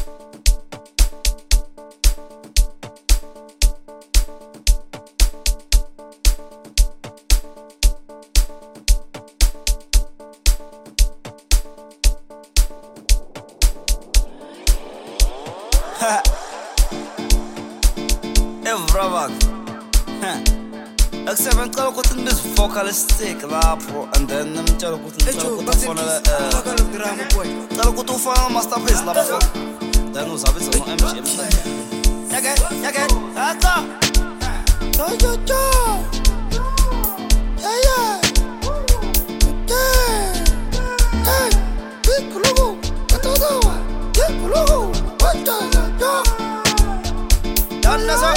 Evravak. Except ngicela ukuthi ngibize vocalistic lapho and then ngimtshela ukuthi ngicela ukuthi ufonele ngicela ukuthi ufake ama-masterpiece lapho then uzabiza no-MG. Yake ata yo yeah hey bikulugu atadawa bikulugu atadawa donna so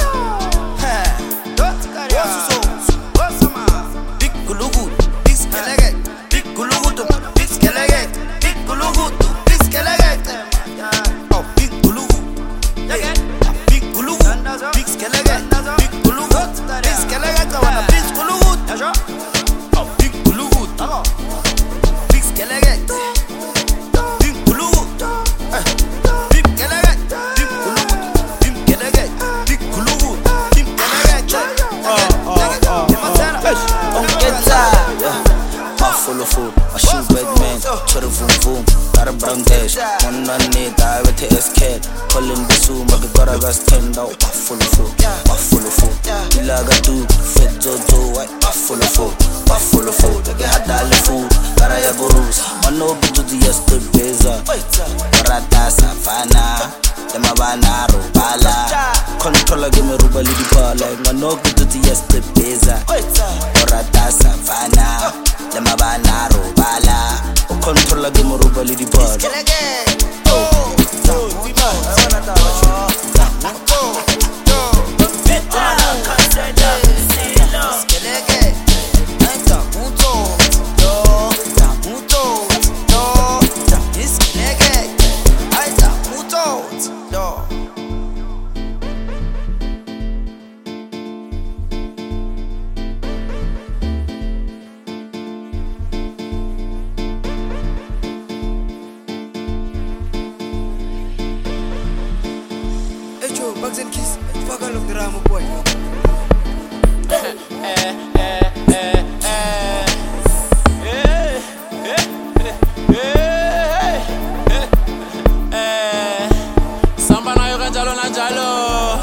I shoot Batman, to the vroom vroom, got a brown dash. One on it, I with the SK. Calling the zoom, I got a gas 10 out, full of food. Ilaga do, fit Jojo, full of food. I get a food, Karaya Burus. I know to the yesterday, Rata Savana, Lemabana, Rubala. Controller give me Rubali di Pala, I know to the yesterday, Rata Savana. Lemabana robala o controlla che mo ruba li di bar Bugs and Kiss, fuck all of the Ramo boy. Samba na yo kanjalo na njalo.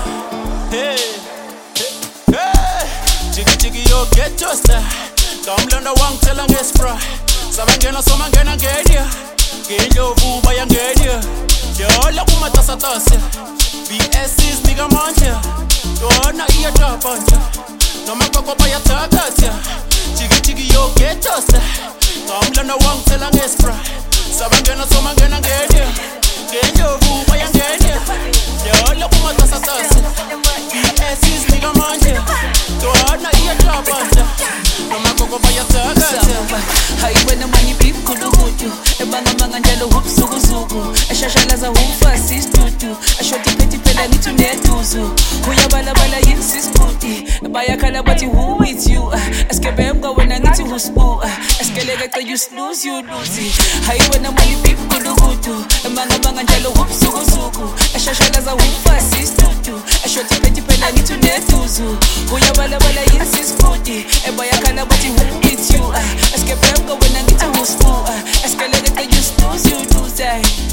Chiki yo get your style. Kamlanda wangitshela ngesipra. Sabangena somangena ngenya. Ngendlovu bayangenya. Yola kumatasatasa. BS's nigga manje. Yona iyatapa nje. Noma koko bayathakatha. Chiki yo get your style. Kamlanda wangitshela ngesipra. Sabangena somangena ngenya. Ngendlovu bayangenya. Yola kumatasatasa. BS's nigga manje. Yona iyatapa nje. Noma koko bayathakatha. Hayiwena manye beef kulukutu. Ebanga njalo hupsukuzuku. Eshashalaza humfasi istutu. Ashoti peti pela nitu neduzu. Uyabala yinsisputi. Bayakhala bathi who with you. Eskebemga wena ngithi huspu. Eskeleke you snooze you lose. Hayiwena manye beef kulukutu. Ebanga njalo hupsukuzuku. Eshashalaza humfasi istutu. Ashoti peti pela nitu neduzu. Uyabala yinsisputi. Bayakhala bathi who with you. Eskebenga wena ngithi huspu. Eskeleke you snooze you lose.